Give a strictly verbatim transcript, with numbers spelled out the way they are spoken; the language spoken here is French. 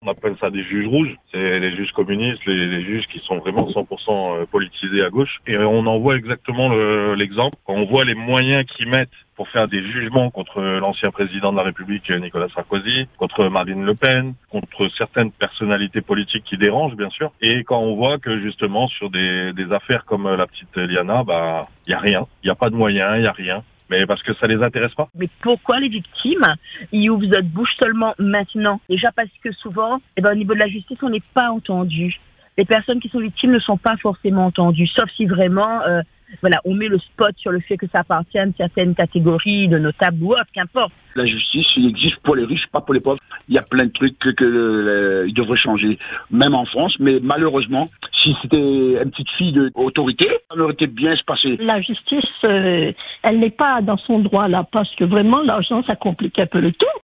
On appelle ça des juges rouges. C'est les juges communistes, les, les juges qui sont vraiment cent pour cent politisés à gauche. Et on en voit exactement le, l'exemple. Quand on voit les moyens qu'ils mettent pour faire des jugements contre l'ancien président de la République, Nicolas Sarkozy, contre Marine Le Pen, contre certaines personnalités politiques qui dérangent, bien sûr. Et quand on voit que, justement, sur des, des affaires comme la petite Eliana, bah, il y a rien. Il n'y a pas de moyens, il y a rien. Mais parce que ça les intéresse pas. Mais pourquoi les victimes, ils ouvrent notre bouche seulement maintenant? Déjà parce que souvent, eh ben, au niveau de la justice, on n'est pas entendu. Les personnes qui sont victimes ne sont pas forcément entendues, sauf si vraiment... Euh, Voilà, on met le spot sur le fait que ça appartient à certaines catégories de notables ou autres, qu'importe. La justice, il existe pour les riches, pas pour les pauvres. Il y a plein de trucs que, que euh, il devrait changer, même en France. Mais malheureusement, si c'était une petite fille d'autorité, ça aurait été bien se passer. La justice, euh, elle n'est pas dans son droit là, parce que vraiment l'argent, ça complique un peu le tout.